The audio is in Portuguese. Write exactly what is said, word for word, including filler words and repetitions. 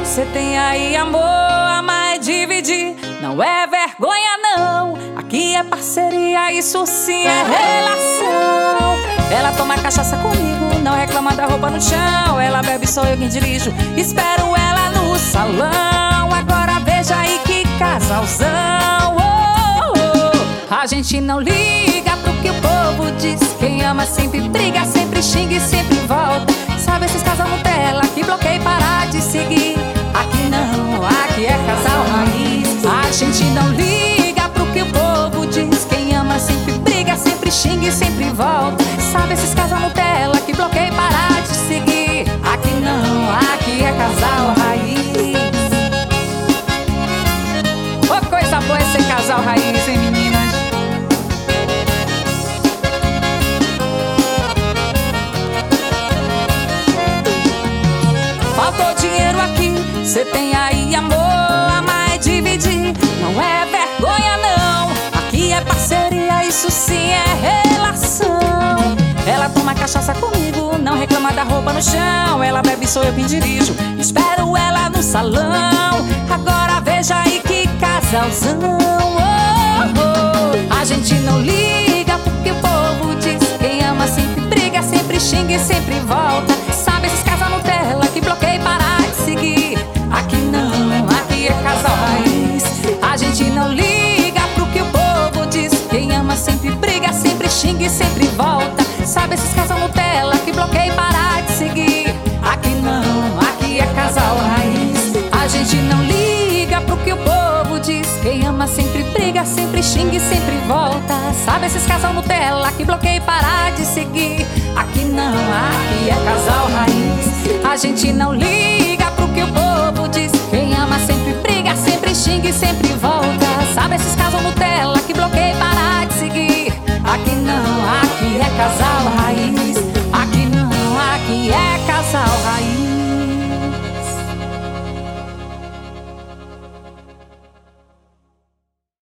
Cê tem aí amor, amar é dividir. Não é vergonha não, aqui é parceria, isso sim é relação. Ela toma cachaça comigo, não reclama da roupa no chão. Ela bebe, sou eu quem dirijo, espero ela no salão. Agora veja aí que casalzão. oh, oh. A gente não liga pro que o povo diz. Quem ama sempre briga, sempre xinga e sempre volta. Sabe esses casal Nutella que bloqueia e para de seguir? Aqui não, aqui é casal raiz. A gente não liga pro que o povo diz. Quem ama sempre briga, sempre xinga e sempre volta. Sabe esses casal Nutella que bloqueia e para de seguir? Aqui não, aqui é casal raiz. Ô, coisa boa é ser casal raiz, hein, meninas? Faltou dinheiro aqui, cê tem aí amor, amar é dividir. Não é vergonha não, aqui é parceria, isso sim é relação. Ela toma cachaça comigo, não reclama da roupa no chão. Ela bebe, sou eu quem dirijo, espero ela no salão. Agora veja aí que casalzão. oh, oh. A gente não liga porque o povo diz. Quem ama sempre briga, sempre xinga e sempre volta. Sabe esses casal Nutella que bloqueia e para de seguir? Aqui não, aqui é casal raiz. A gente não liga pro que o povo diz. Quem ama sempre briga, sempre xinga e sempre volta. Sabe esses casal Nutella que bloqueia e para de seguir? Aqui não, aqui é casal raiz. A gente não liga pro que o povo diz. Quem ama sempre briga, sempre xinga e sempre volta. Sabe esses casal Nutella que bloqueia e para de seguir? Aqui não, aqui é casal raiz. A gente não liga pro que o povo diz. Quem ama sempre briga, sempre xinga e sempre volta. Sabe esses casal Nutella que bloqueia e para